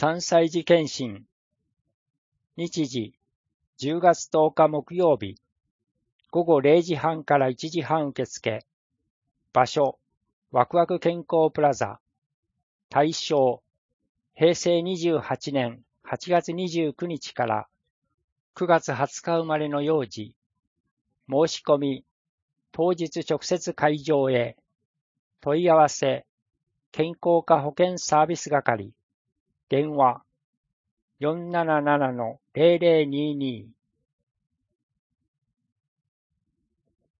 3歳児検診。日時、10月10日木曜日。午後0時半から1時半受付。場所、ワクワク健康プラザ。対象、平成28年8月29日から9月20日生まれの幼児。申し込み、当日直接会場へ。問い合わせ、健康課保健サービス係。電話、477-0022